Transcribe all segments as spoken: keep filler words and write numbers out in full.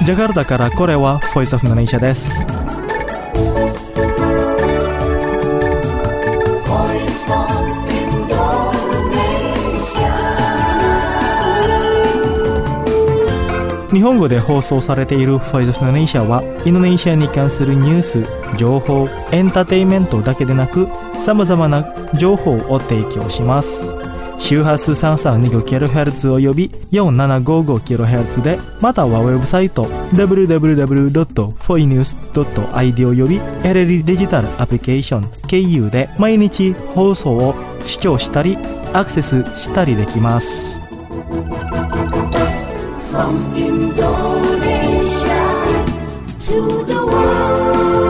ジャカルタからこれは Voice of Indonesia です。日本語で放送されている Voice of Indonesia はインドネシアに関するニュース、情報、エンターテインメントだけでなくさまざまな情報を提供します。周波数 さんさんにごキロヘルツ および よんななごごキロヘルツ で、またはウェブサイト ダブリューダブリューダブリュードットフォイニュースドットアイディー および エルエル デジタルアプリケーション経由で毎日放送を視聴したりアクセスしたりできます。From Indonesia to the world.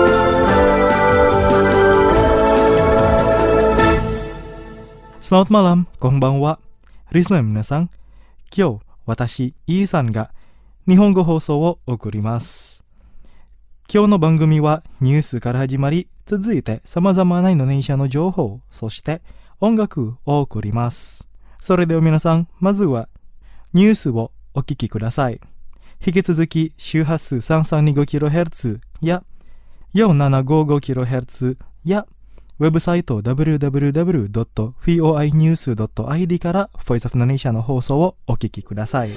Selamat malam, konbanwa. Listener 皆さん、今日私イーさんが日本語放送を送ります。今日の番組はニュースから始まり、続いて様々なインドネシアの情報、そして音楽を送ります。それでは皆さん、まずはニュースをお聞きください。引き続き周波数 さんさんにごキロヘルツ や よんななごごキロヘルツ やウェブサイト ダブリューダブリューダブリュードットフォイニュースドットアイディー から Voice of Indonesia の放送をお聞きください。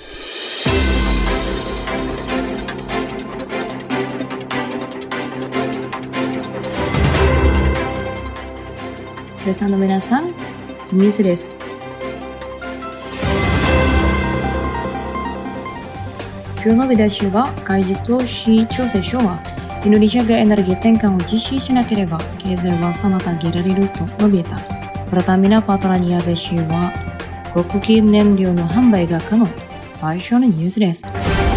リスナーの皆さん、ニュースです。今日の見出しは、海事投資調整所は、インドネシアがエネルギー転換を実施しなければ、経済は妨げられると述べた。プラタミナ・パトラニアガ氏は、航空機燃料の販売が可能。最初のニュースです。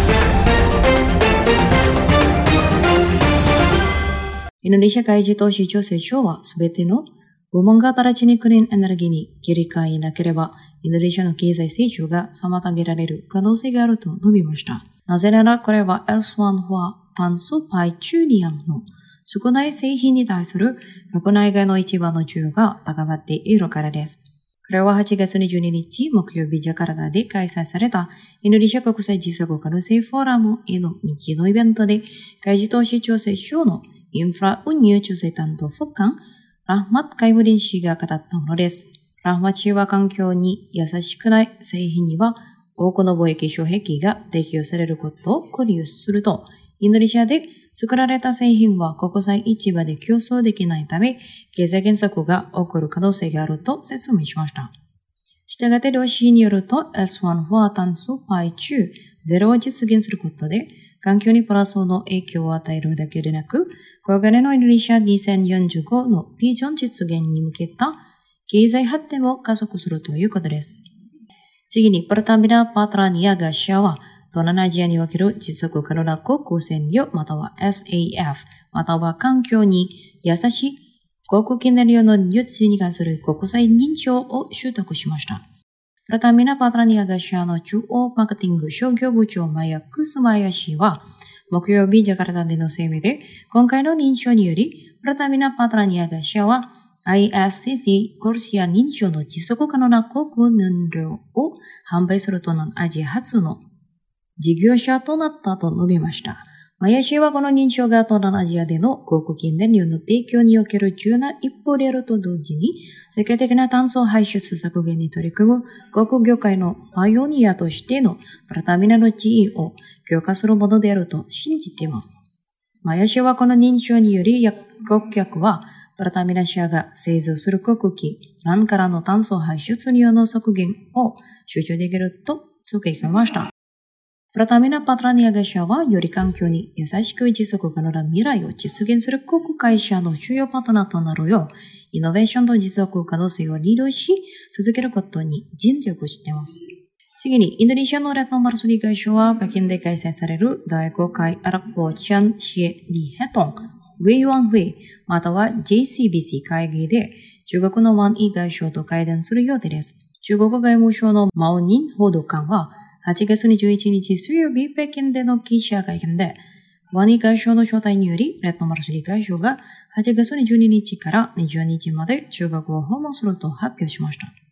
インドネシア海事投資調整所は、すべての部門が直ちにクリーンエネルギーに切り替えなければ、インドネシアの経済成長が妨げられる可能性があると述べました。なぜならこれは エルワン は炭素パイチュリアムの少ない製品に対する国内外の市場の需要が高まっているからです。これははちがつにじゅうににち木曜日ジャカルタで開催されたインドネシア国際持続可能性フォーラムへの道のイベントで、海事投資調整所のインフラ運輸調整担当副官ラフマット・カイムリン氏が語ったものです。ラフマット氏は環境に優しくない製品には多くの貿易障壁が適用されることを考慮すると、インドネシアで作られた製品は国際市場で競争できないため、経済減速が起こる可能性があると説明しました。したがって両氏によると、エルワン は炭素パイチューゼロを実現することで、環境にプラスの影響を与えるだけでなく、これからのインドネシアにせんよんじゅうごのビジョン実現に向けた経済発展を加速するということです。次に、プラタミナ・パトラニアガシアは、東南アジアにおける持続可能な航空燃料または エスエーエフ または環境に優しい航空機燃料の輸出に関する国際認証を取得しました。プラタミナ・パトラニアガシアの中央マーケティング商業部長マヤ・クスマヤ氏は、木曜日ジャカルタでの声明で、今回の認証により、プラタミナ・パトラニアガシアは、アイエスシーシー コルシア認証の持続可能な航空燃料を販売する東南アジア初の事業者となったと述べました。マヤ氏はこの認証が東南アジアでの航空機燃料の提供における重要な一歩であると同時に、世界的な炭素排出削減に取り組む航空業界のパイオニアとしてのプラタミナの地位を強化するものであると信じています。マヤ氏はこの認証により、顧客はプラタミナ社が製造する航空機、ランからの炭素排出量の削減を集中できると付け加えました。プラタミナ・パトラニアガ社は、より環境に優しく持続可能な未来を実現する航空会社の主要パートナーとなるよう、イノベーションと持続可能性をリードし続けることに尽力しています。次に、インドネシアのレッドマルスリー会社は、北京で開催されるだいごかいアラポチャンシエリヘトン、ウェイワンウェイ、または ジェイシービーシー 会議で、中国のワンイー外相と会談する予定です。中国外務省のマオニン報道官は、はちがつにじゅういちにち水曜日、北京での記者会見で、ワンイー外相の招待により、レッドマルスリー外相がはちがつにじゅうににちからにじゅうににちまで中国を訪問すると発表しました。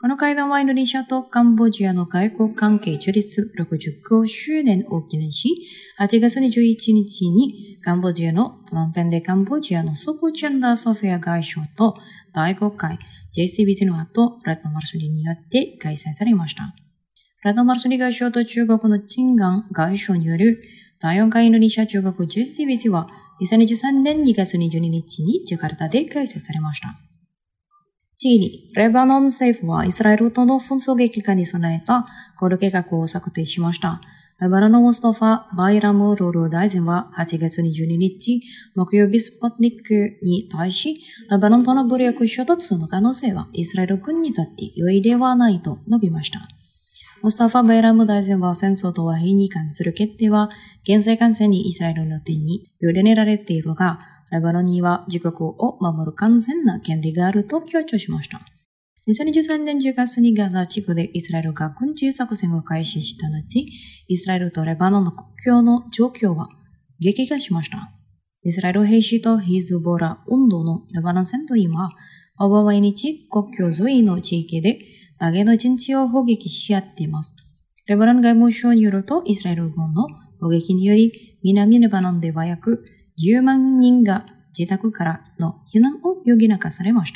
この会談はインドネシアとカンボジアの外交関係樹立ろくじゅっごしゅうねんを記念し、はちがつにじゅういちにちにカンボジアのプノンペンでカンボジアのソコチャンダーソフィア外相とだいごかい ジェイシービーシー の後、ラットマルソリによって開催されました。ラットマルソリ外相と中国のチンガン外相によるだいよんかいインドネシア中国 ジェイシービーシー はにせんにじゅうさんねんにがつにじゅうににちにジャカルタで開催されました。次に、レバノン政府はイスラエルとの紛争激化に備えたコール計画を策定しました。レバノンのムスタファ・バイラム・ロール大臣ははちがつにじゅうににち木曜日スポットニックに対し、レバノンとの武力衝突の可能性はイスラエル軍にとって良いではないと述べました。ムスタファ・バイラム大臣は戦争と和平に関する決定は現在完全にイスラエルの手に委ねられているが、レバノンには自国を守る完全な権利があると強調しました。にせんにじゅうさんねんじゅうがつにガザ地区でイスラエルが軍事作戦を開始した後、イスラエルとレバノンの国境の状況は激化しました。イスラエル兵士とヒズボラ運動のレバノン戦闘員は、ほぼ毎日国境沿いの地域で互いの陣地を砲撃し合っています。レバノン外務省によると、イスラエル軍の砲撃により、南レバノンでは約じゅうまんにんが自宅からの避難を余儀なくされました。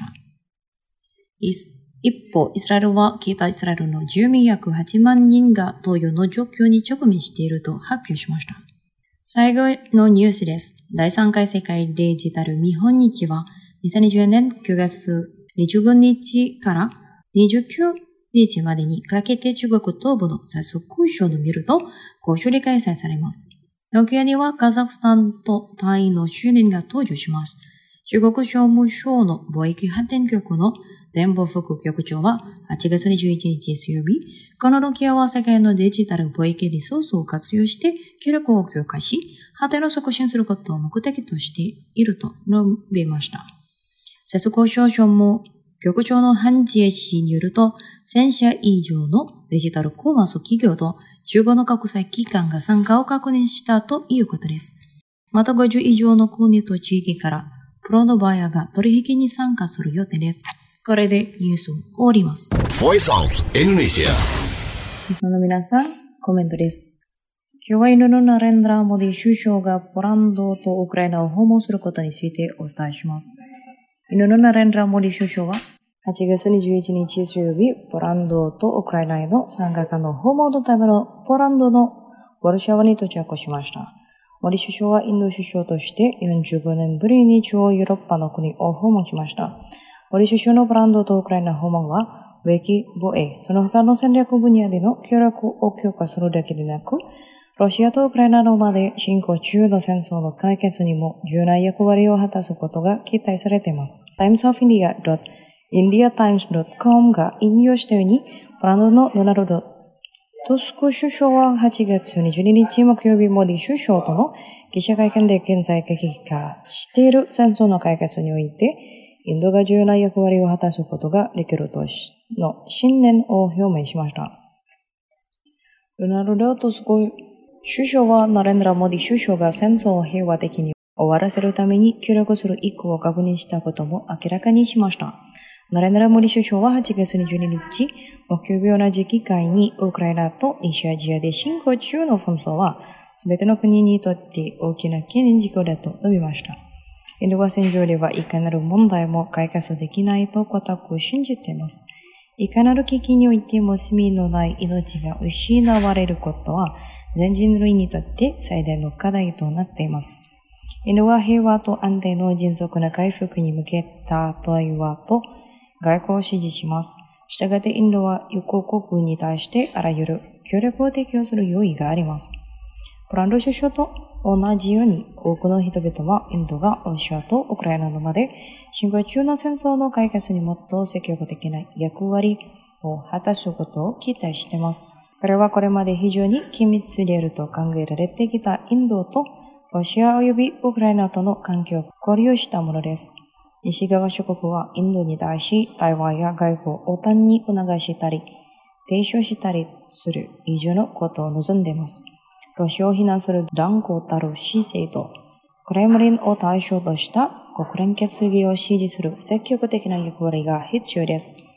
一方、イスラエルは北イスラエルの住民約はちまんにんが同様の状況に直面していると発表しました。最後のニュースです。だいさんかい世界デジタル見本市はにせんにじゅうねんくがつにじゅうごにちからにじゅうくにちまでにかけて中国東部の早速交渉のビルと交渉で開催されます。東京にはカザフスタンとタイの首脳が登場します。中国商務省の貿易発展局の伝播副局長ははちがつにじゅういちにち水曜日、このロキアは世界のデジタル貿易リソースを活用して協力を強化し、発展を促進することを目的としていると述べました。接交渉省も局長のハンジエ氏によると、せんしゃ以上のデジタルコマース企業とじゅうごの国際機関が参加を確認したということです。またごじゅういじょうの国と地域からプロのバイヤーが取引に参加する予定です。これでニュースを終わります。 Voice of Indonesia。 リスナーの皆さん、コメントです。今日はインドのナレンドラ・モディ首相がポランドとウクライナを訪問することについてお伝えします。インドのナレンドラ・モディ首相ははちがつにじゅういちにち水曜日、ポランドとウクライナへのさんかかんの訪問のためのポランドのワルシャワに到着しました。モディ首相はインド首相としてよんじゅうごねんぶりに中央ヨーロッパの国を訪問しました。モディ首相のポランドとウクライナ訪問は、武器、防衛、その他の戦略分野での協力を強化するだけでなく、ロシアとウクライナの間で進行中の戦争の解決にも重要な役割を果たすことが期待されています。タイムズオブインディア インディアタイムズ ドット コム が引用したように、ポランドのドナルド・トスク首相ははちがつにじゅうににち木曜日、モディ首相との記者会見で現在激化している戦争の解決において、インドが重要な役割を果たすことができるとの信念を表明しました。ドナルド・トスク首相はナレンドラ・モディ首相が戦争を平和的に終わらせるために協力する意向を確認したことも明らかにしました。ナレンドラ・モディ首相ははちがつにじゅうににち、木曜日同じ機会にウクライナと西アジアで進行中の紛争は、すべての国にとって大きな懸念事項だと述べました。インドは戦場ではいかなる問題も解決できないと固く信じています。いかなる危機においても罪のない命が失われることは、全人類にとって最大の課題となっています。インドは平和と安定の迅速な回復に向けた対話と外交を支持します。したがってインドは友好国に対してあらゆる協力を提供する用意があります。ポランド首相と同じように多くの人々はインドがロシアとウクライナの間で進行中の戦争の解決にもっと積極的な役割を果たすことを期待しています。これはこれまで非常に緊密であると考えられてきたインドとロシア及びウクライナとの関係を考慮したものです。西側諸国はインドに対し対話や外交を単に促したり、提唱したりする以上のことを望んでいます。ロシアを非難する断固たる姿勢と、クレムリンを対象とした国連決議を支持する積極的な役割が必要です。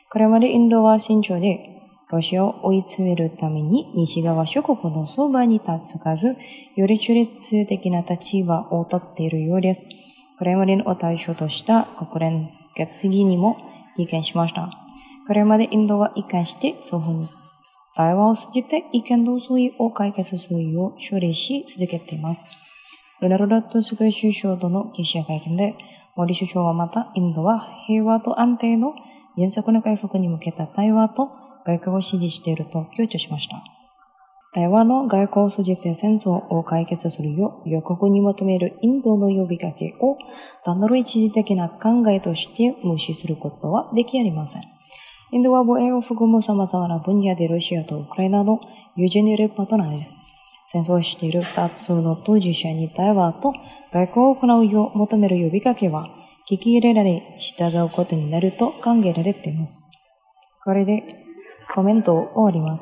これまでインドは慎重で、ロシアを追い詰めるために西側諸国のそばに立つかず、より中立的な立場をとっているようです。クレムリンを対象とした国連決議にも意見しました。これまでインドは一貫して双方に対話を通じて意見同意を解決するよう処理し続けています。ロナルド・トゥスク首相との記者会見で、モディ首相はまた、インドは平和と安定の迅速な回復に向けた対話と外交を支持していると強調しました。対話の外交を通じて戦争を解決するよう予告に求めるインドの呼びかけを単なる一時的な考えとして無視することはできありません。インドは防衛を含む様々な分野でロシアとウクライナの友人にいるパートナーです。戦争をしている二つの当事者に対話と外交を行うよう求める呼びかけは聞き入れられ従うことになると考えられています。これでコメントを終わります。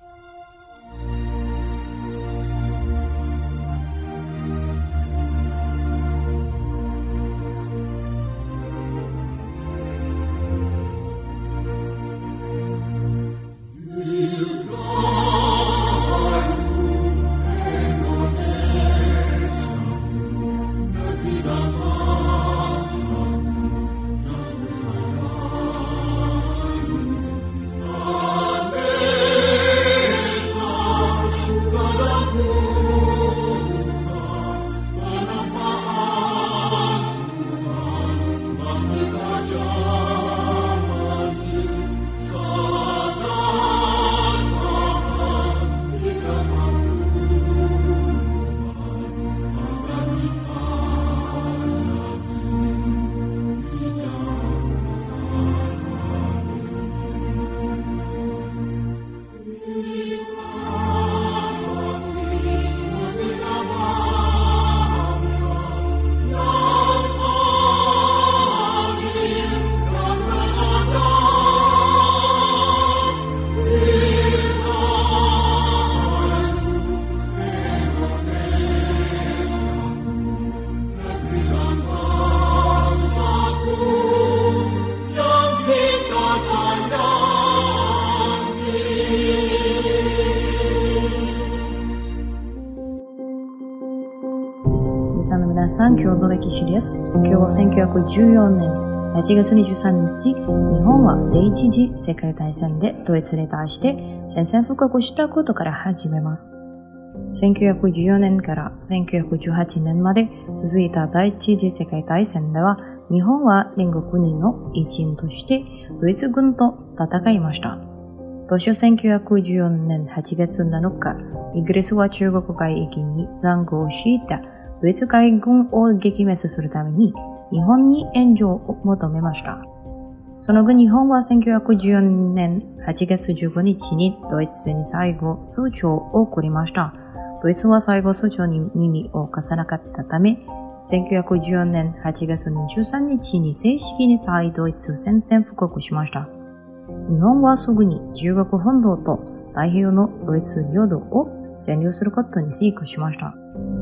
リスナーの皆さん、今日の歴史です。今日はせんきゅうひゃくじゅうよねんはちがつにじゅうさんにち、日本は第一次世界大戦でドイツに対して宣戦布告したことから始めます。せんきゅうひゃくじゅうよねんからせんきゅうひゃくじゅうはちねんまで続いた第一次世界大戦では、日本は連合国の一員としてドイツ軍と戦いました。当初せんきゅうひゃくじゅうよねんはちがつなのか、イギリスは中国海域に残壕していたドイツ海軍を撃滅するために日本に援助を求めました。その後日本はせんきゅうひゃくじゅうよねんはちがつじゅうごにちにドイツに最後通帳を送りました。ドイツは最後通帳に耳を貸さなかったため、せんきゅうひゃくじゅうよねんはちがつにじゅうさんにちに正式に対ドイツ宣戦布告しました。日本はすぐに中国本土と太平洋のドイツ領土を占領することに成功しました。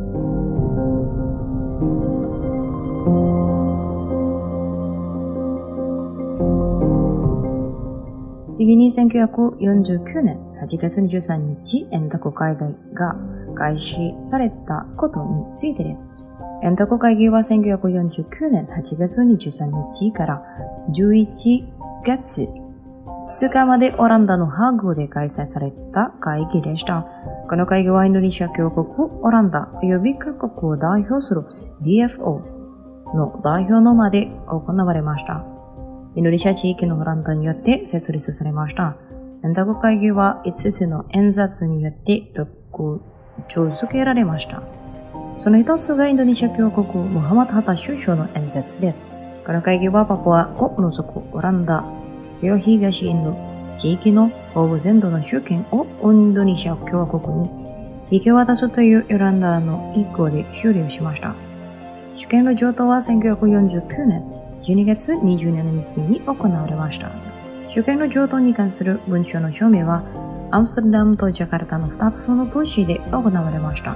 次にせんきゅうひゃくよんじゅうきゅうねんはちがつにじゅうさんにち、円卓会議が開始されたことについてです。円卓会議はせんきゅうひゃくよんじゅうきゅうねんはちがつにじゅうさんにちからじゅういちがつつつかまでオランダのハーグで開催された会議でした。この会議はインドネシア共和国、オランダ及び各国を代表する ディーエフオー の代表の間で行われました。インドネシア地域のオランダによって設立されました。円卓会議はいつつの演説によって特徴づけられました。その一つがインドネシア共和国ムハマド・ハタ首相の演説です。この会議はパプアを除くオランダ、東インド地域のほぼ全土の主権をインドネシア共和国に引き渡すというオランダの意向で終了しました。主権の譲渡はせんきゅうひゃくよんじゅうきゅうねんじゅうにがつにじゅうしちにちに行われました。主権の譲渡に関する文書の署名はアムステルダムとジャカルタのふたつの都市で行われました。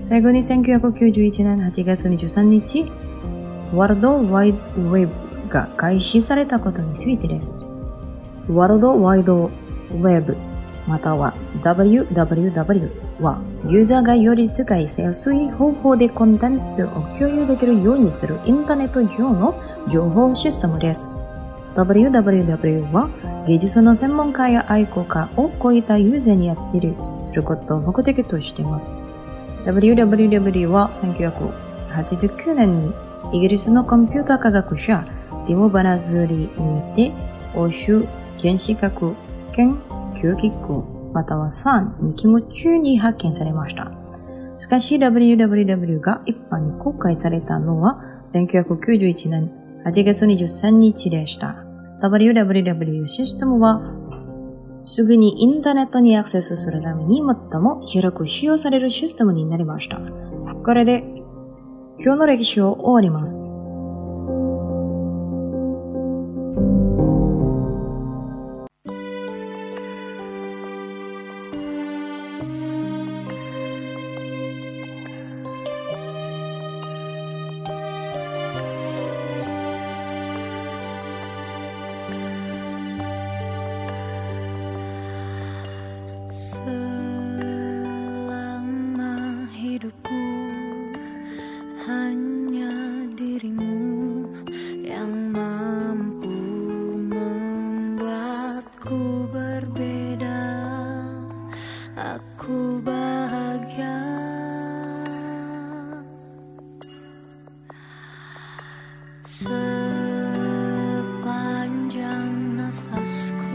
最後にせんきゅうひゃくきゅうじゅういちねんはちがつにじゅうさんにち、ワールドワイドウェブが開始されたことについてです。ワールドワイドウェブまたは ダブリューダブリューダブリュー はユーザーがより使いやすい方法でコンテンツを共有できるようにするインターネット上の情報システムです。ダブリューダブリューダブリュー は技術の専門家や愛好家を超えたユーザーにアピールすることを目的としています。ダブリューダブリューダブリュー はせんきゅうひゃくはちじゅうきゅうねんにイギリスのコンピューター科学者ティモ・バナズーリによって欧州原子核研究機構または サーン に勤務中に発見されました。しかし ダブリューダブリューダブリュー が一般に公開されたのはせんきゅうひゃくきゅうじゅういちねんはちがつにじゅうさんにちでした。ダブリューダブリューダブリュー システムはすぐにインターネットにアクセスするために最も広く使用されるシステムになりました。これで今日の歴史を終わります。 Selama hidupku hanya dirimu yang mampu membuatku berbeda. Aku bahagia sepanjang nafasku.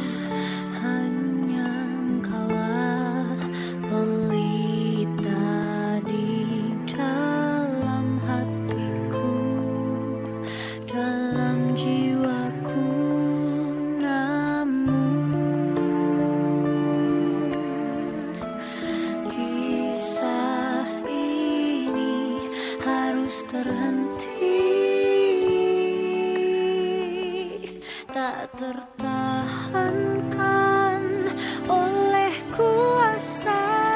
Terhenti, tak tertahankan oleh kuasa.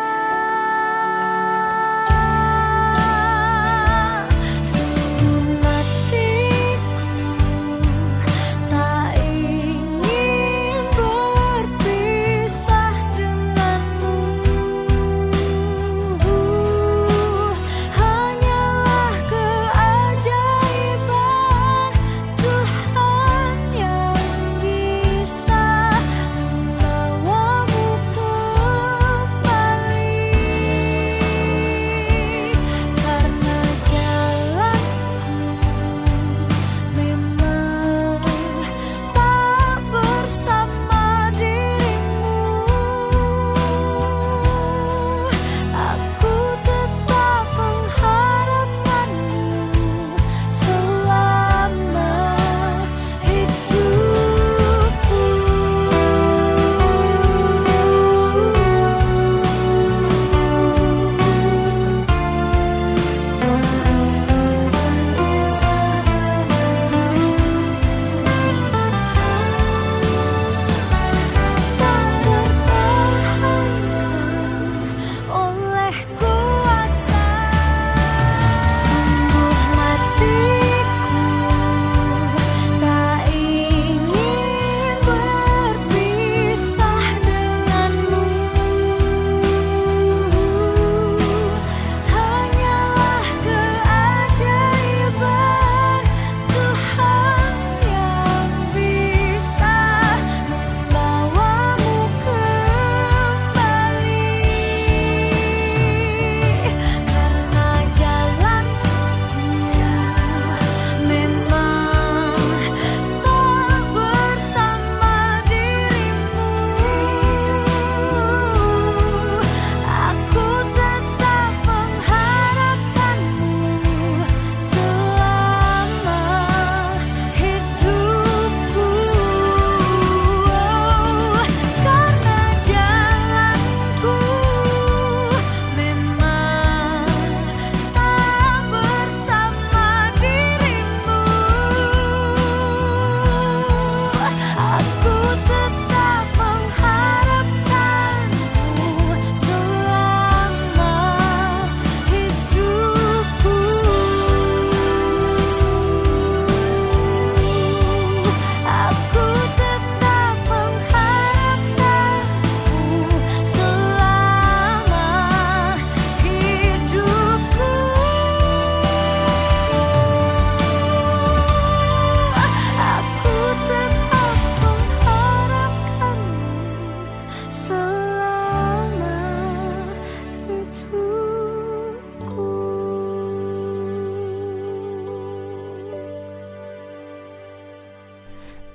Sungguh matiku tak ingin berpisah denganmu. Hanyalah keajaiban Tuhan yang bisa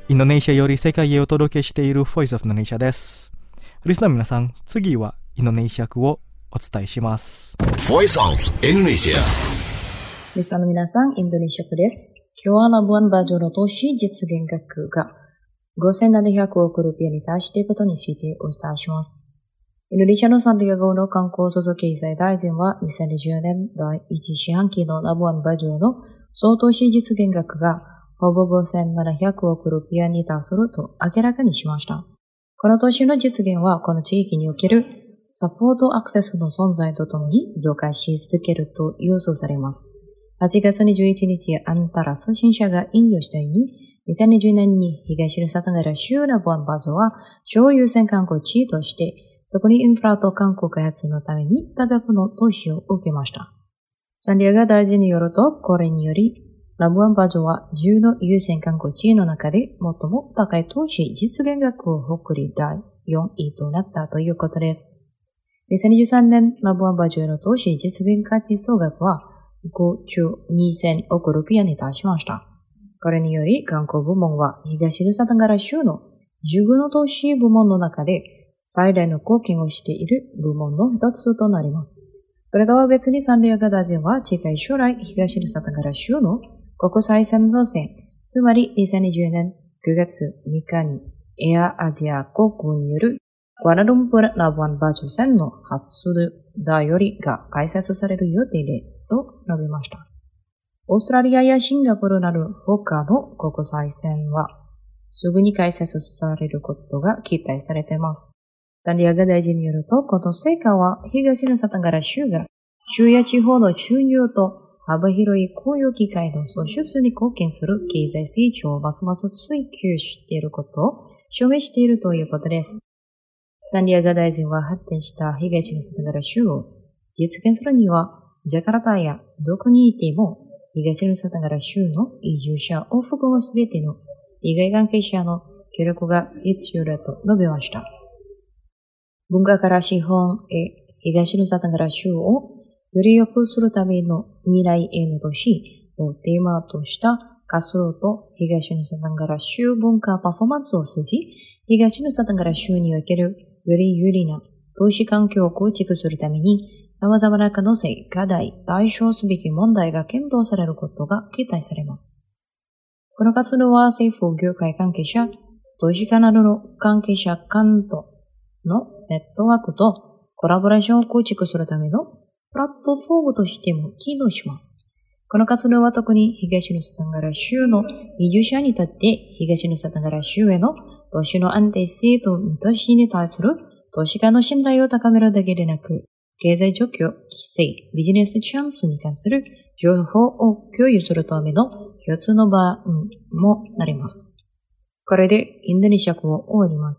インドネシアより世界へお届けしている Voice of Indonesia です。リスナーの皆さん、次はインドネシア語をお伝えします。 Voice of Indonesia。 リスナーの皆さん、インドネシア語です。今日はラブアンバジョの投資実現額がごせんななひゃくおくルピアに達していることについてお伝えします。インドネシアのサンディエゴの観光総経済大臣はにせんにじゅうねんだいいち四半期のラブアンバジョの総投資実現額がほぼごせんななひゃくおくルピアに達すると明らかにしました。この投資の実現はこの地域におけるサポートアクセスの存在とともに増加し続けると予想されます。はちがつにじゅういちにち、アンタラス新社が引用したように、にせんにじゅうねんに東ヌサタンガラ州ラブアンバゾは超優先観光地として、特にインフラと観光開発のために多額の投資を受けました。サンディエゴ大臣によると、これにより、ラブアンバゾはじゅうの優先観光地の中で最も高い投資実現額を誇りだいよんいとなったということです。にせんにじゅうさんねん、ラブアンバゾの投資実現価値総額は、ごちょうにせんおくルピアに達しました。これにより観光部門は東ヌサタンガラ州のじゅうごの投資部門の中で最大の貢献をしている部門の一つとなります。それとは別にサンディエゴ大臣は近い将来東ヌサタンガラ州の国際線路線、つまりにせんにじゅうねんくがつみっかにエアアジア航空によるクアラルンプルラブアンバジョ線の初台よりが開設される予定でと述べました。オーストラリアやシンガポールなど他の国際線はすぐに開設されることが期待されています。サンディエゴ大臣によると、この成果は東ヌサタンガラ州が州や地方の収入と幅広い雇用機会の創出に貢献する経済成長をますます追求していることを証明しているということです。サンディエゴ大臣は発展した東ヌサタンガラ州を実現するには、ジャカルタやどこにいても東ヌサタンガラ州の移住者を含むすべての利害関係者の協力が必要だと述べました。文化から資本へ東ヌサタンガラ州をより良くするための未来への投資をテーマとした活動と東ヌサタンガラ州文化パフォーマンスを通じ、東ヌサタンガラ州におけるより有利な投資環境を構築するために、様々な可能性、課題、対処すべき問題が検討されることが期待されます。この活動は政府業界関係者、投資家などの関係者間とのネットワークとコラボレーションを構築するためのプラットフォームとしても機能します。この活動は特に東ヌサタンガラ州の移住者にとって東ヌサタンガラ州への投資の安定性と見通しに対する投資家の信頼を高めるだけでなく、経済状況、規制、ビジネスチャンスに関する情報を共有するための共通の場にもなります。これでインドネシア語を終わります。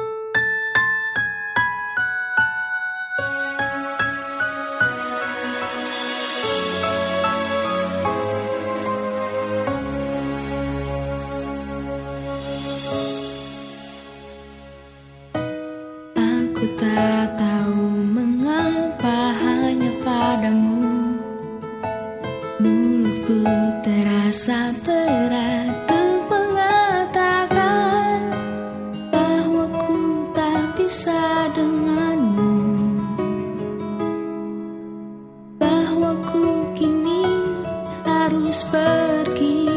Aku tak tahu mengapa hanya padamu mulutku terasa berat untuk mengatakan bahwa ku tak bisa denganmu, bahwa ku kini harus pergi.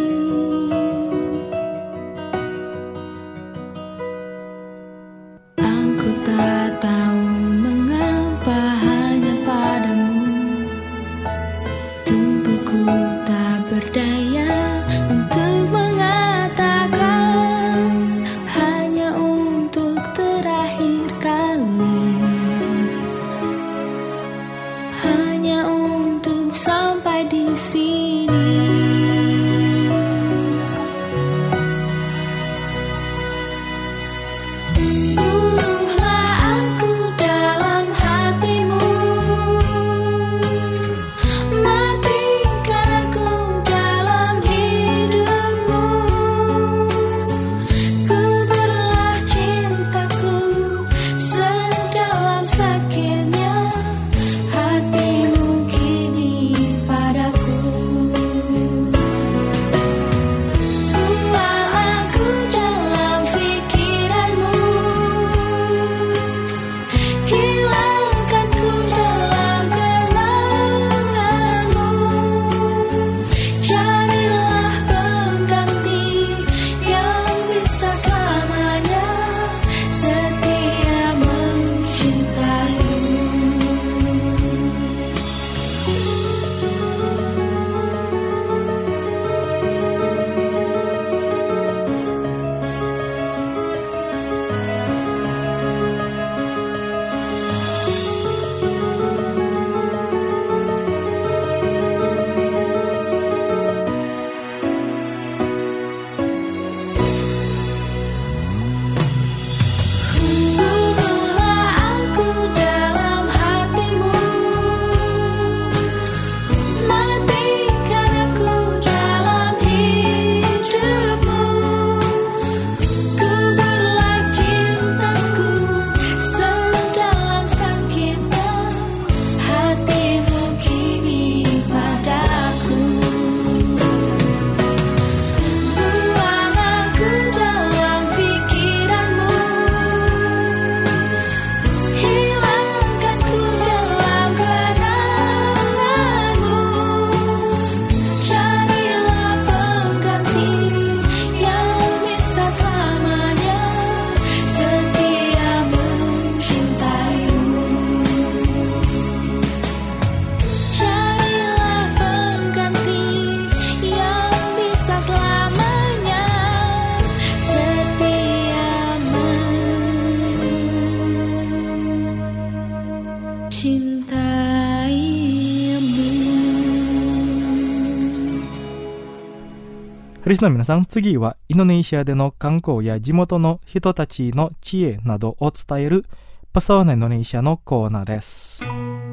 Aku tak tahu mengapa hanya padamu tubuhku tak berdaya untuk mengatakan hanya untuk terakhir kali リスナーの皆さん、次はインドネシアでの観光や地元の人たちの知恵などを伝えるパソナインドネシアのコーナーです。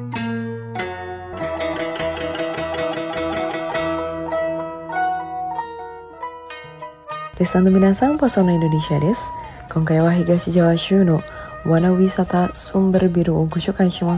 リスナーの皆さん、パソナインドネシアです。今回は東ジャワ州のワナウィサタスンバルビルをご紹介します。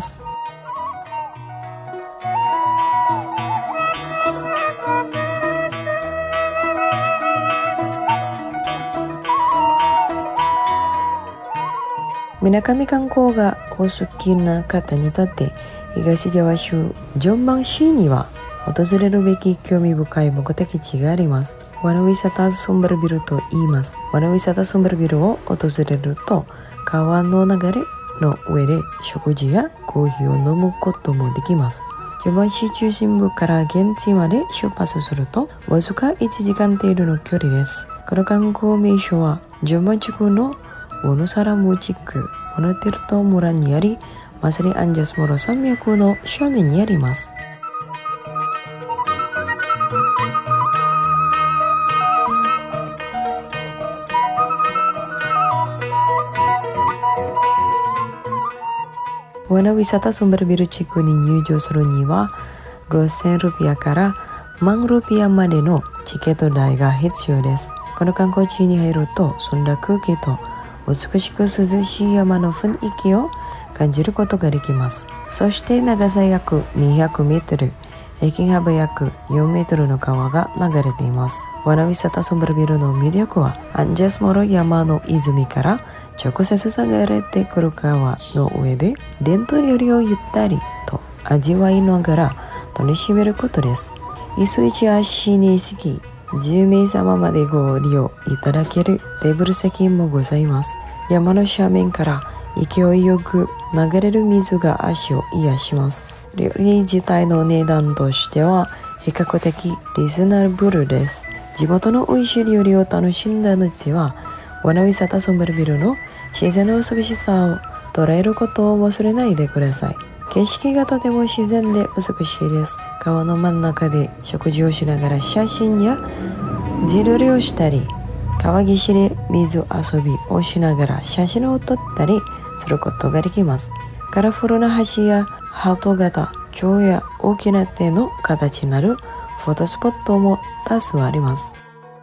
水上観光がお好きな方にとって東ジャワ州ジョンバン市には訪れるべき興味深い目的地があります。ワナウィサタスンバルビルと言います。ワナウィサタスンバルビルを訪れると川の流れの上で食事やコーヒーを飲むこともできます。ジョンバン市中心部から現地まで出発するとわずかいちじかん程度の距離です。この観光名所はジョンバン地区のウヌサラム地区ウヌテルト村にあり、まさにアンジャスモロ山脈の正面にあります。ワナウィサタスンバルビル地区に入場するにはごせんルピアから万ルピアまでのチケット代が必要です。この観光地に入ると澄んだ空気と美しく涼しい山の雰囲気を感じることができます。そして長さ約にひゃくメートル、平均幅約よんメートルの川が流れています。ワナウィサタスンバルビルの魅力はアンジャスモロ山の泉から直接流れてくる川の上で伝統料理をゆったりと味わいながら楽しめることです。いちいち足につきじゅうめいさままでご利用いただけるテーブル席もございます。山の斜面から勢いよく流れる水が足を癒します。料理自体の値段としては比較的リーズナブルです。地元の美味しい料理を楽しんだ後はワナウィサタスンバルビルの自然の美しさを捉えることを忘れないでください。景色がとても自然で美しいです。川の真ん中で食事をしながら写真や自撮りをしたり、川岸で水遊びをしながら写真を撮ったりすることができます。カラフルな橋やハート型、蝶や大きな手の形になるフォトスポットも多数あります。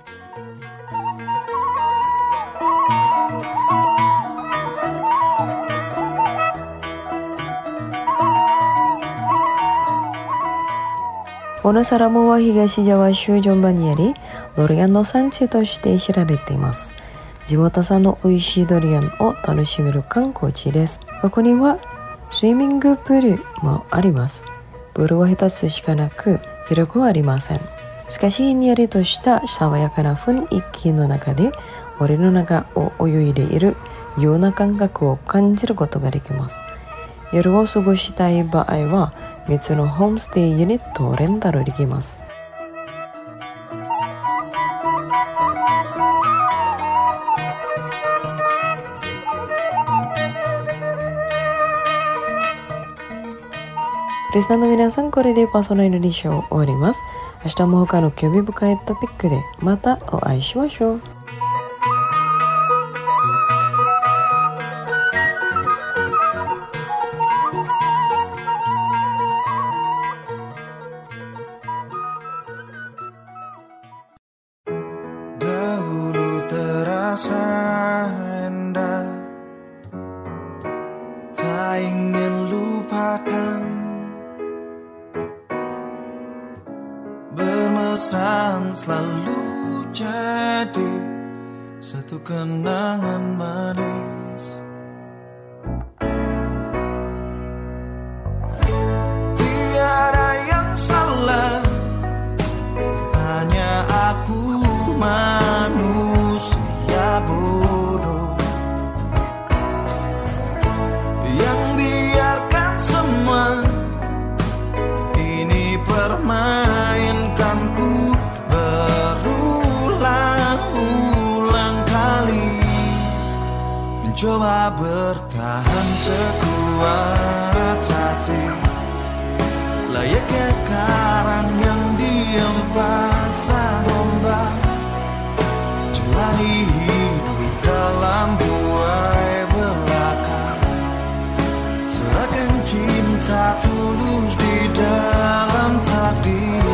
ウヌサラムは東ジャワ州ジョンバンにあり、ドリアンの産地として知られています。地元産の美味しいドリアンを楽しめる観光地です。ここにはスイミングプールもあります。プールは一つしかなく、広くはありません。しかし、ひんやりとした爽やかな雰囲気の中で、森の中を泳いでいるような感覚を感じることができます。夜を過ごしたい場合は、みっつのホームステイユニットをレンタルできます。リスナーの皆さん、これでパーソナルインドネシアを終わります。明日も他の興味深いトピックでまたお会いしましょう。 Bermesraan selalu jadi satu kenangan manis. Tiada yang salah, hanya aku manusia bodoh yang biarkan semua ini permainkanku berulang-ulang kali, mencoba bertahan sekuat. buat hati layaknya karang yang diam pasang ombak, jalani hidup dalam buai belaka, serahkan cinta tulus di dalam takdir.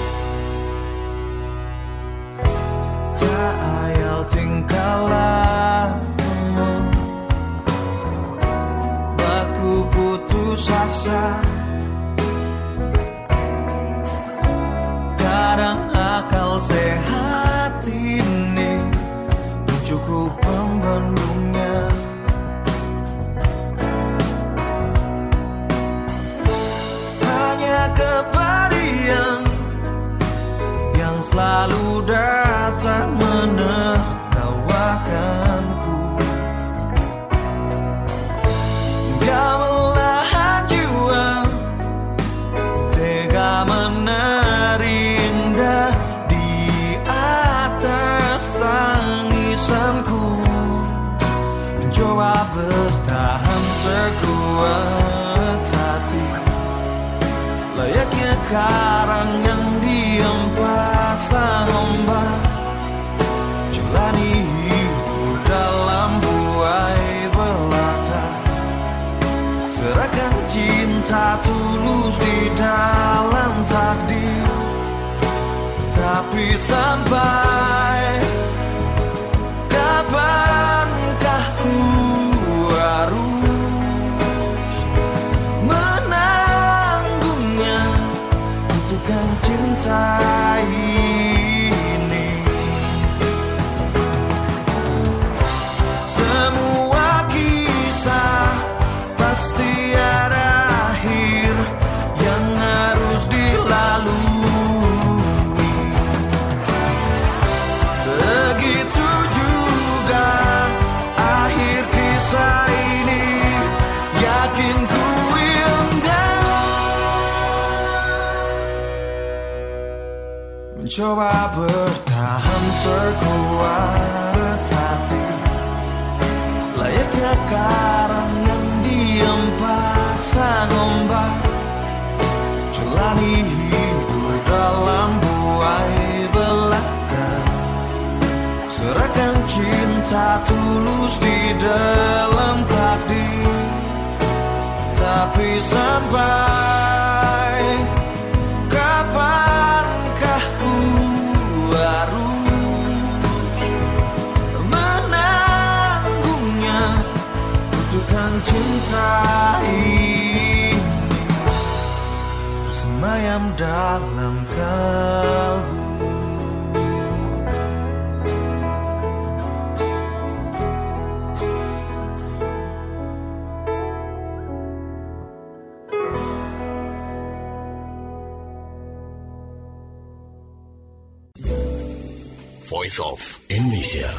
Tak ayal tingkah lakumu, aku putus asa. Kadang akal sehat ini cukup pembendungnya. Hanya kepadian yang selalu datang menertawakanku. Gamelan jiwa tega menari indah di atas tangisanku, mencoba bertahan sekuat hati layaknya karang yang diam pasang ombak, jalani hidup dalam buai belaka, serahkan cinta tulus di dalam takdir. Tapi sampai kapankah ku harus menanggungnya, butuhkan cinta ini. Semua kisah pasti ada akhir yang harus dilalui. Begitu juga akhir kisah ini, yakin ku indah. Mencoba bertahan sekuat hati layaknya karang yang diam pasang ombak, jalani hidup dalam buai belaka, serahkan cinta tulus di dalam takdir. Tapi sampai kapankah ku harus menanggungnya, butuhkan cinta ini bersemayam dalam kalbu. Voice of Indonesia.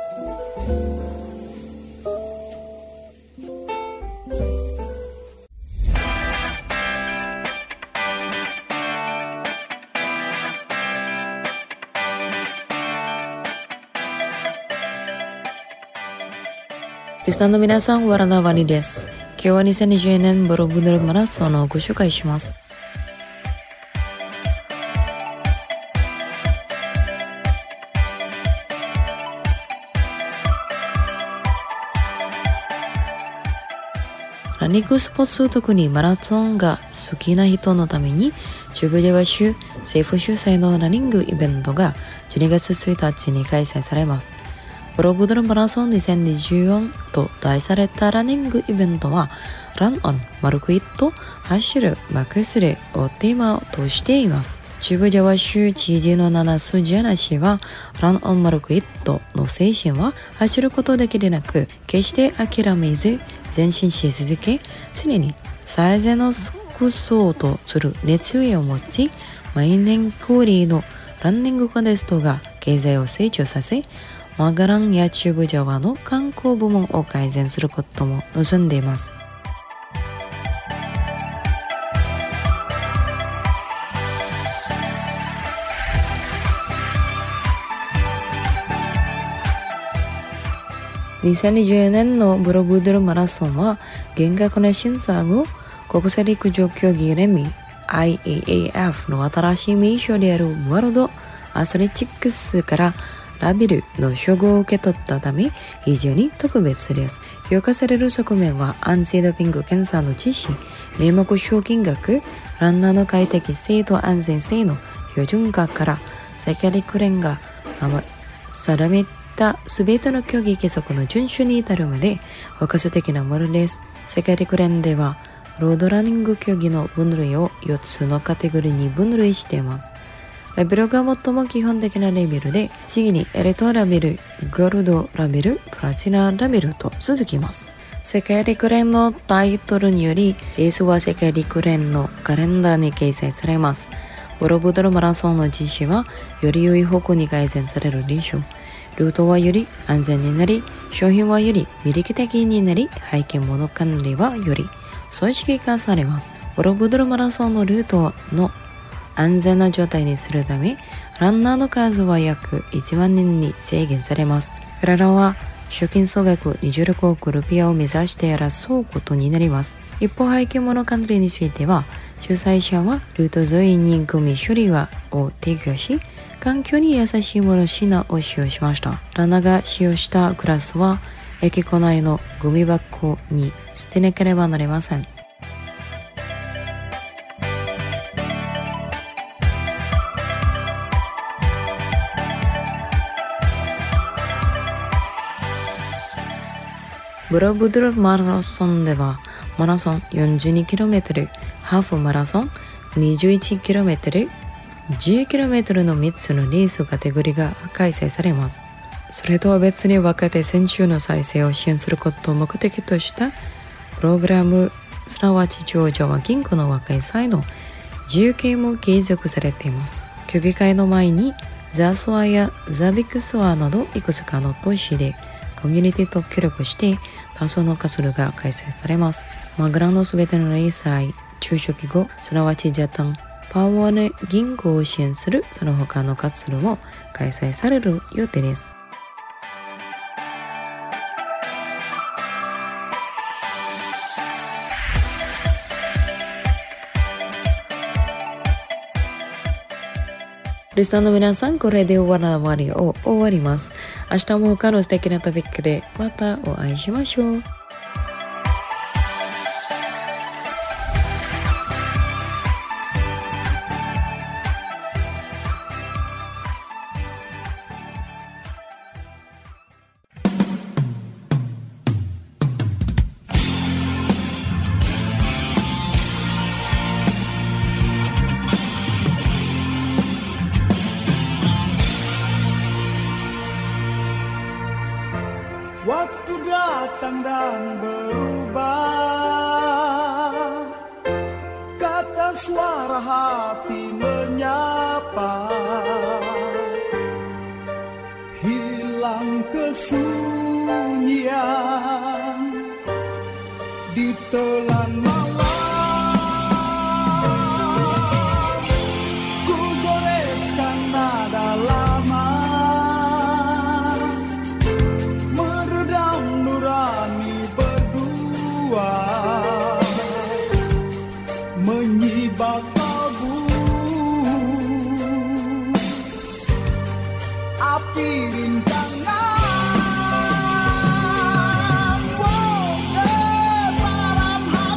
Listenerの皆さん、わらなわにです。今日はにせんにじゅうねんボロブドゥルマラソンをご紹介します。ランニングスポーツ、特にマラソンが好きな人のために、中部では州政府主催のランニングイベントがじゅうにがつついたちに開催されます。ボロブドゥルマラソンにせんにじゅうよんと題されたランニングイベントは、ランオン、丸くいっと走る、まくするをテーマとしています。中部では州知事の七須ジャナ氏は、ランオン丸くいっとの精神は走ることだけでなく、決して諦めず前進し続け、常に最善の服装とする熱意を持ち、毎年恒例のランニングコンテストが経済を成長させ、マガランや中部ジャワの観光部門を改善することも望んでいます。にせんにじゅうねんのボロブドゥルマラソンは厳格な審査後、国際陸上競技連盟 アイエーエーエフ の新しい名称であるワールドアスレチックスからラベルの称号を受け取ったため非常に特別です。評価される側面はアンチドーピング検査の実施、名目賞金額、ランナーの快適性と安全性の標準化から世界陸連が定めたすべての競技規則の遵守に至るまで包括的なものです。世界陸連ではロードランニング競技の分類をよっつのカテゴリーに分類しています。ラベルが最も基本的なレベルで、次にエリートラベル、ゴールドラベル、プラチナラベルと続きます。世界陸連のタイトルにより、レースは世界陸連のカレンダーに掲載されます。ボロブドルマラソンの実施は、より良い方向に改善されるでしょう。ルートはより安全になり、商品はより魅力的になり、背景物管理はより組織化されます。ボロブドルマラソンのルートの安全な状態にするため、ランナーの数は約いちまんにんに制限されます。彼らは賞金総額にじゅうろくおくルピアを目指して争うことになります。一方、背景物管理については、主催者はルート沿いにゴミ処理はを提供し、環境に優しいもの品を使用しました。ランナーが使用したグラスは、駅構内のゴミ箱に捨てなければなりません。ボロブドルマラソンでは、マラソン よんじゅうにキロメートル、ハーフマラソン にじゅういちキロメートル、じゅうキロメートルのみっつのレースカテゴリーが開催されます。それとは別に若手選手の再生を支援することを目的としたプログラム、すなわち長者は銀行の若い際の自由形も継続されています。競技会の前にザ・スワやザ・ビッグスワーなどいくつかの都市でコミュニティと協力して多数の活動が開催されます。マグラのすべてのレース愛、中小企業、すなわちジャタン、パワーネ銀行を支援するその他の活動も開催される予定です。リスナーの皆さん、これで終わりを終わります。明日も他の素敵なトピックでまたお会いしましょう。 Waktu datang dan berubah, kata suara hati menyapa, hilang kesunyian di telan malam. Ku goreskan nada lama, menyibak kalbu, api rintangan, wow, getaran hati.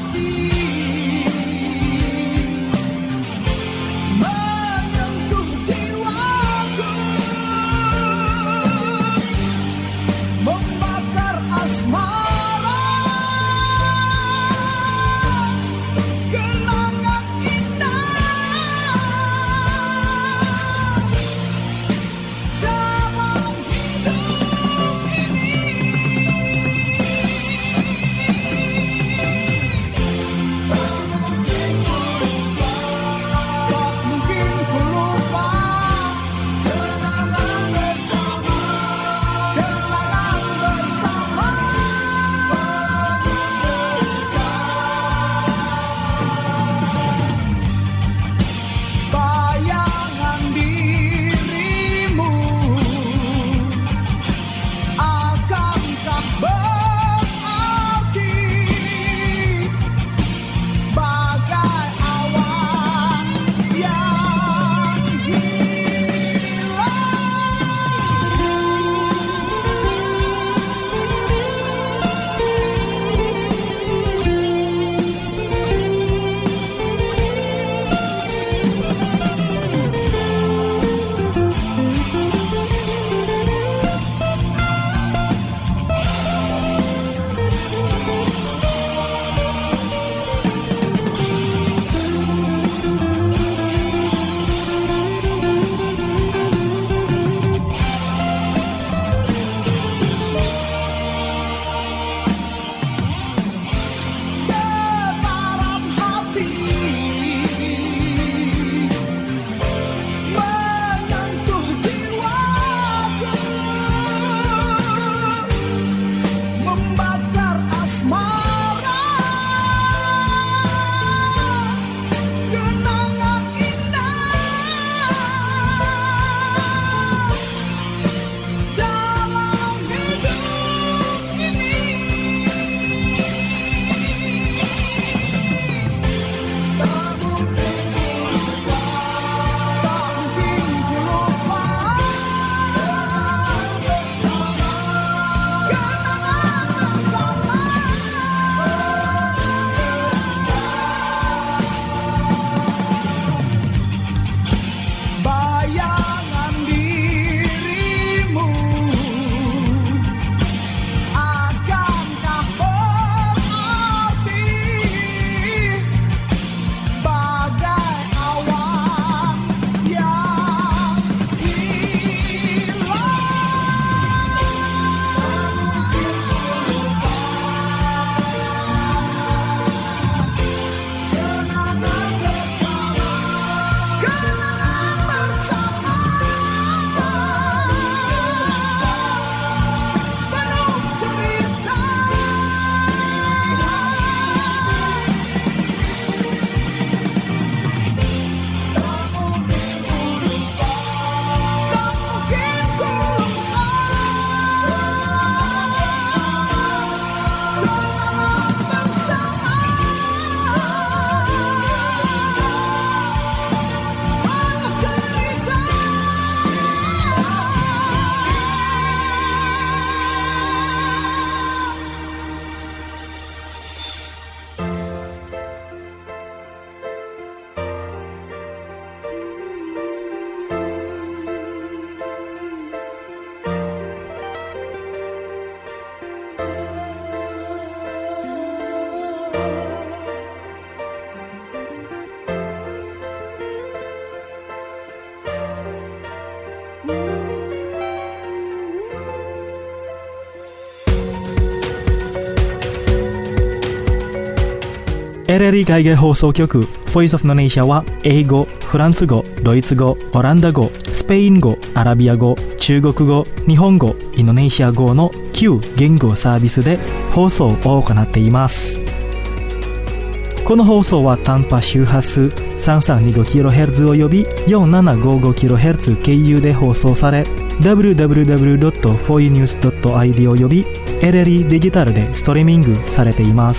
エルエルイ 海外放送局 Voice of Indonesia は英語、フランス語、ドイツ語、オランダ語、スペイン語、アラビア語、中国語、日本語、インドネシア語のきゅう言語サービスで放送を行っています。この放送は短波周波数 さんさんにごキロヘルツ および よんななごごキロヘルツ 経由で放送され ダブリューダブリューダブリュードットフォーユーニュースドットアイディー および エルエルイ デジタルでストリーミングされています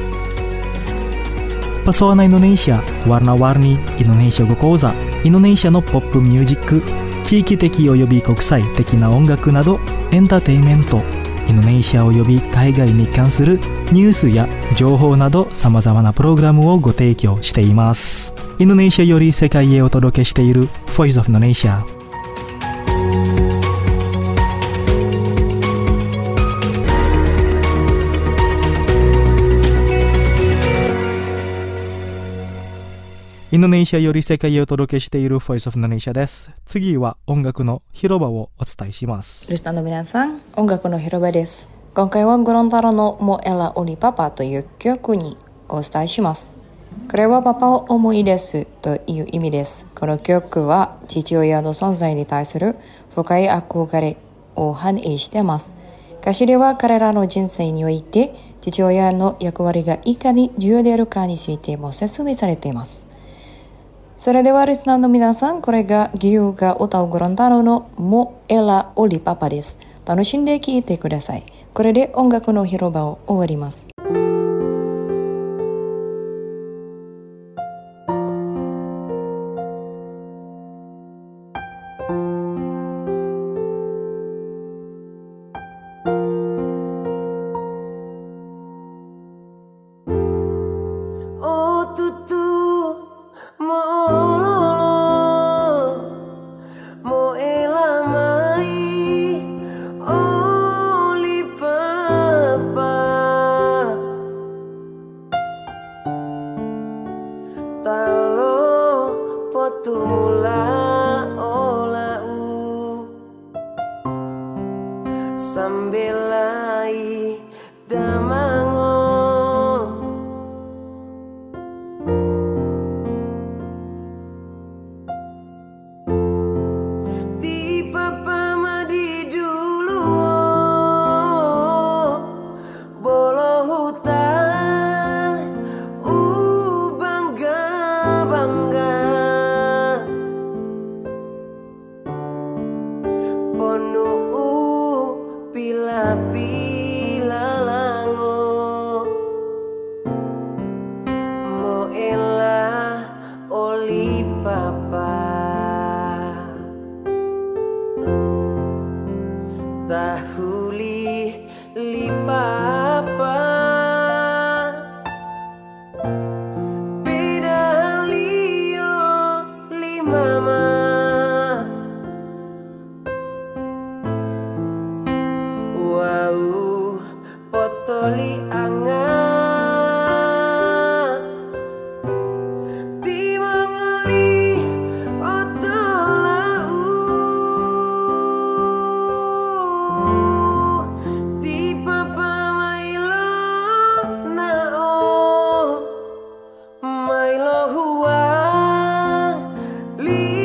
。Pesona Indonesia, warna-warni Indonesia語講座、インドネシアのポップミュージック、地域的及び国際的な音楽などエンターテインメント、インドネシア及び海外に関するニュースや情報など様々なプログラムをご提供しています。インドネシアより世界へお届けしている Voice of Indonesia。インドネシアより世界へお届けしている Voice of Indonesia です。次は音楽の広場をお伝えします。 リスナーの皆さん、音楽の広場です。今回はグロンタロのモエラオリパパという曲にお伝えします。これはパパを思い出すという意味です。この曲は父親の存在に対する深い憧れを反映しています。歌詞では彼らの人生において父親の役割がいかに重要であるかについても説明されています。それではリスナーの皆さん、これがギユが歌うグロンタロのモエラオリパパです。楽しんで聴いてください。これで音楽の広場を終わります。 Leave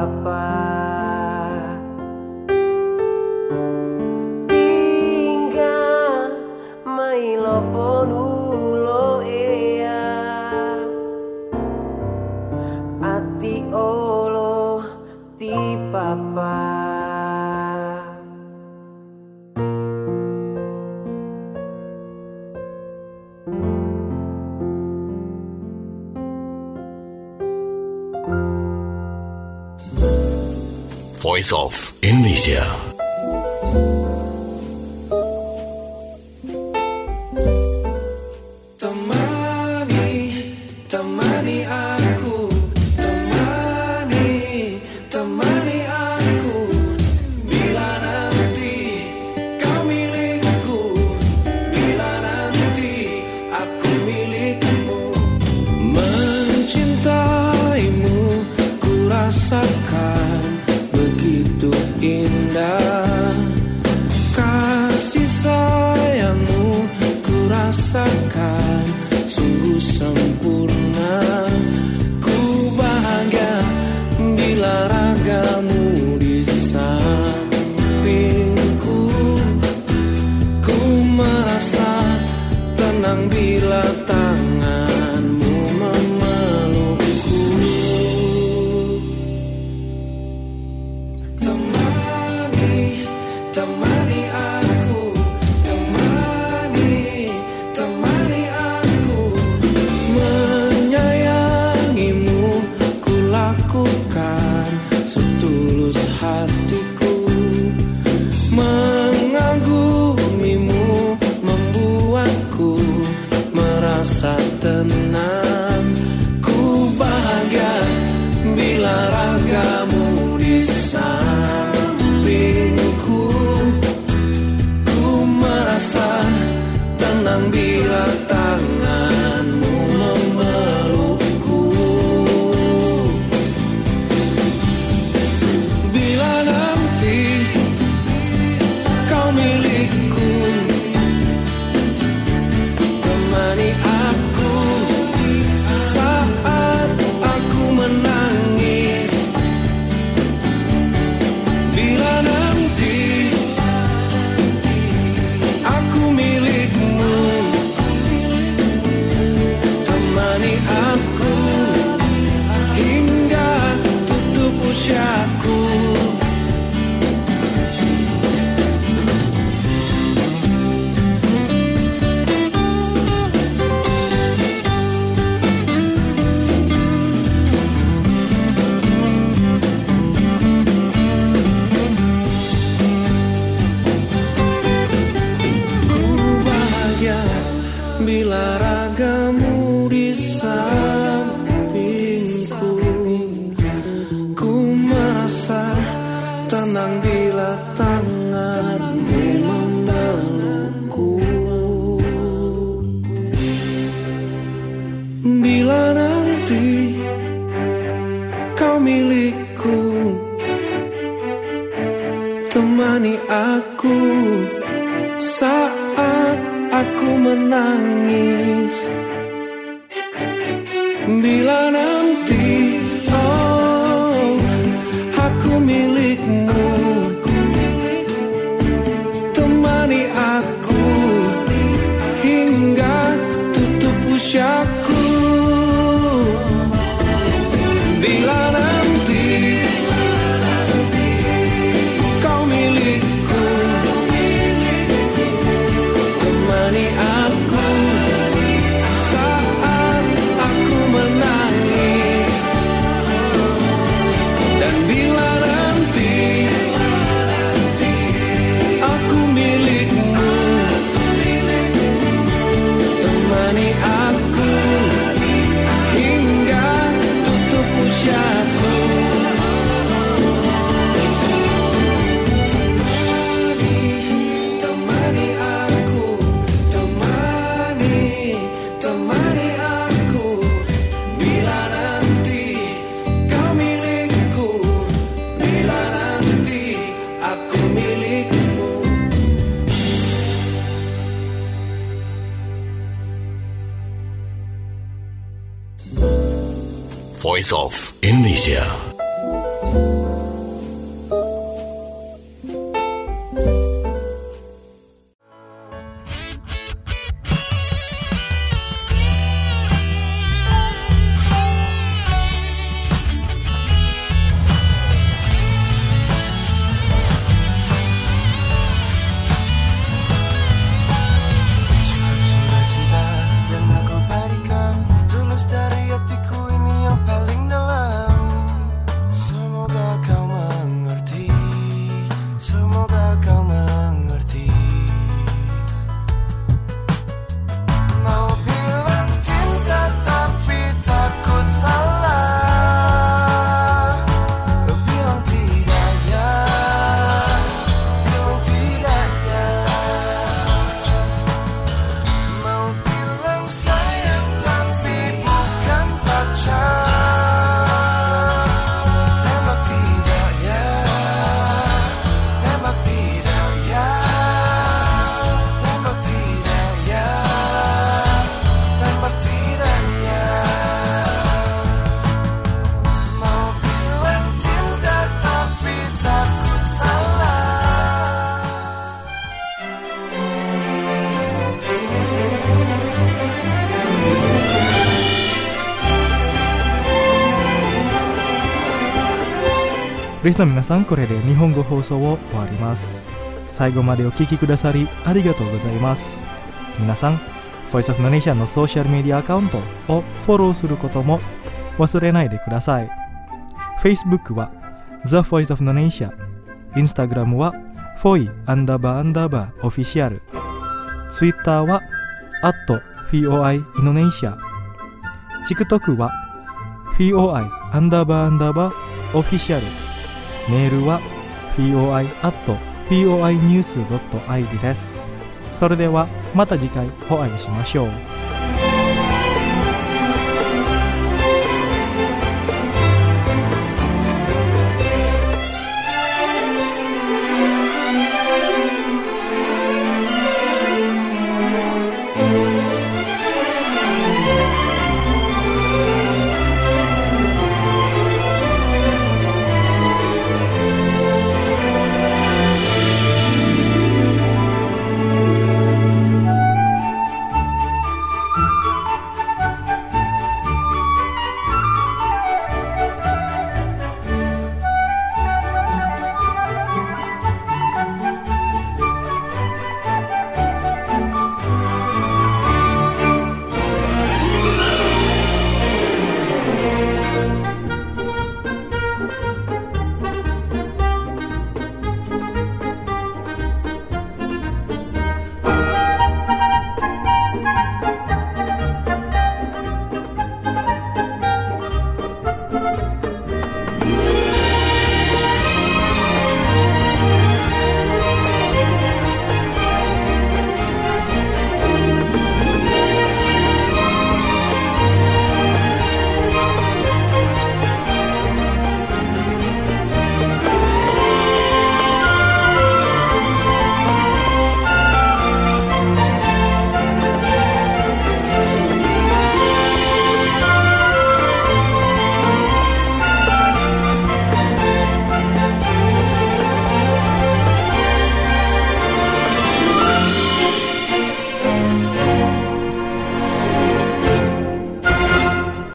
papa. Tinggal mai lopo nulo ea ati olo ti papa. Voice of Indonesia. Temani, temani aku, temani, temani aku. Bila nanti kau milikku, bila nanti aku milikmu. Mencintaimu ku rasakan begitu indah, kasih sayangmu ku rasakan sungguh sempurna. Ku bahagia bila ragamu di sampingku. Ku merasa tenang bila tanganmu memelukku. Temani, temani aku, temani, temani aku. Menyayangimu ku lakukan setulus hatiku. Mengagumimu membuatku merasa tenang. Ku bahagia bila ragamu di sampingku. Ku merasa tenang bila tanganmu memelukku. Bila nanti kau milikku, temani aku saat aku menangis. Bila nanti aku milikmu, temani aku hingga tutup usiaku. Bila ragamu di sampingku, ku merasa tenang bila tanganmu memelukku. Bila nanti kau milikku, temani aku saat aku menangis. Bila nanti oh aku milikmu, temani aku hingga tutup usiaku. Bila nanti kau milikku, temani aku saat aku menangis. Dan bila nanti aku milikmu, temani aku hingga tutup usiaku. Temani aku, temani, temani aku. Bila nanti kau milikku, bila nanti aku milikmu. Voice of Indonesia. リスナーの皆さん、これで日本語放送を終わります。最後までお聞きくださりありがとうございます。皆さん、Voice of Indonesia のソーシャルメディアアカウントをフォローすることも忘れないでください。Facebook は The Voice of Indonesia、 Instagram は foi アンダーバーアンダーバーオフィシャル、 Twitter は at foi Indonesia、 TikTok は foi アンダーバーアンダーバーオフィシャル、メールは foi at foi news ドット id です。それではまた次回お会いしましょう。